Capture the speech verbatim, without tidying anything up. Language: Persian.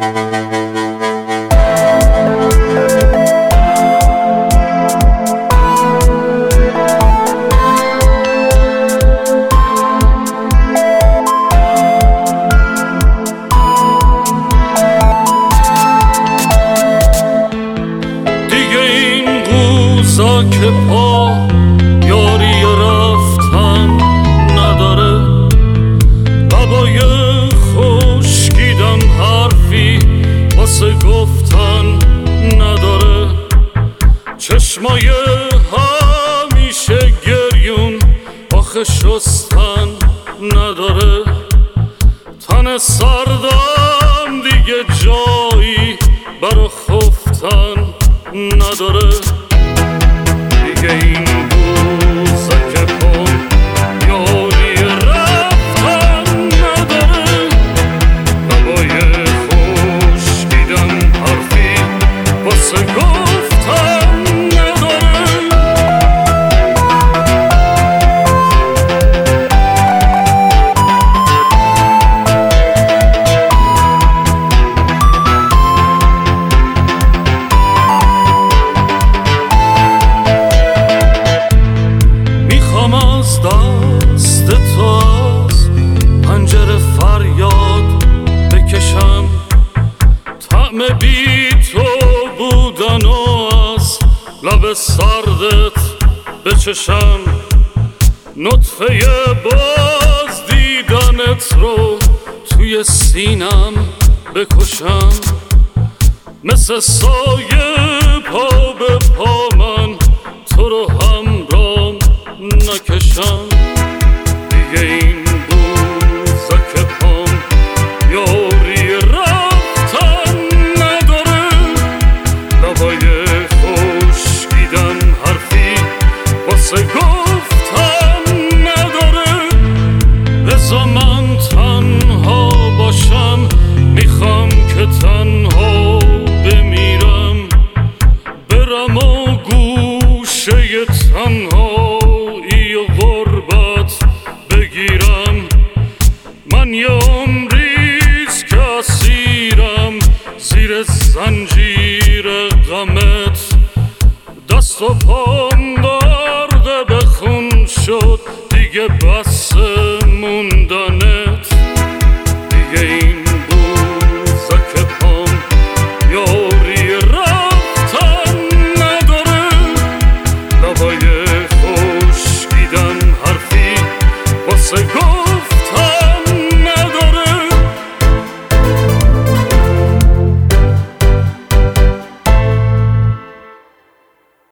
که پا یاری رفتن نداره، لبای خشکیدم حرفی واسه گفتن نداره، چشمای همیشه گریون آخه شستن نداره، تن سردم دیگه جایی برا خفتن نداره، دیگه این روزا که پام یاری رفتن نداره، لبای خشکیدم حرفی واسه گفتن نداره. از دست تو از پنجره فریاد بکشم، طعم بی تو بودن و از لب سردت بچشم، نطفه باز دیدنت رو توی سینم بکشم، مثل سایه پا به پا من تو رو همراه نکشم، دیگه این روزا که پام یاری رفتن نداره، لبای خشکیدم حرفی واسه گفتن نداره، بذار من تنها باشم، میخوام که تنها بمیرم، برم و گوشه تنها بگیرم، من یه عمریست که اسیرم زیر زنجیر غمت، دست و پام درد به خون شد دیگه بس موندنت، دیگه